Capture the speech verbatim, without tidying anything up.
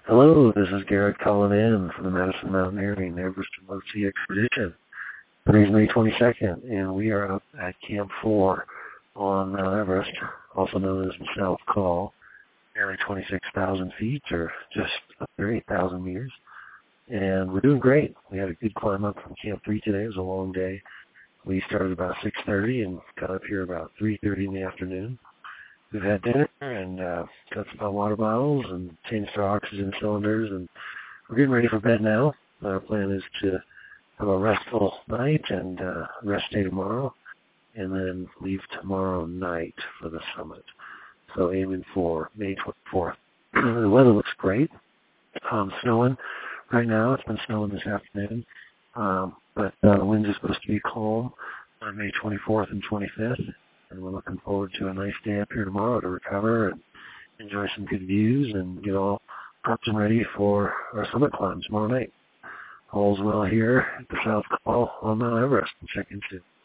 Hello, this is Garrett calling in from the Madison Mountaineering Everest Remote Sea Expedition. Today's May twenty-second, and we are up at Camp four on Mount Everest, also known as the South Col, nearly twenty-six thousand feet, or just under eight thousand meters. And we're doing great. We had a good climb up from Camp three today. It was a long day. We started about six thirty and got up here about three thirty in the afternoon. We've had dinner and uh, got some water bottles and changed our oxygen cylinders, and we're getting ready for bed now. Our plan is to have a restful night and uh, rest day tomorrow, and then leave tomorrow night for the summit. So aiming for May twenty-fourth. The weather looks great. Um, snowing right now. It's been snowing this afternoon, um, but uh, the winds are supposed to be calm on May twenty-fourth and twenty-fifth. And we're looking forward to a nice day up here tomorrow to recover and enjoy some good views and get all prepped and ready for our summit climb tomorrow night. All's well here at the South Col on Mount Everest. Check in soon.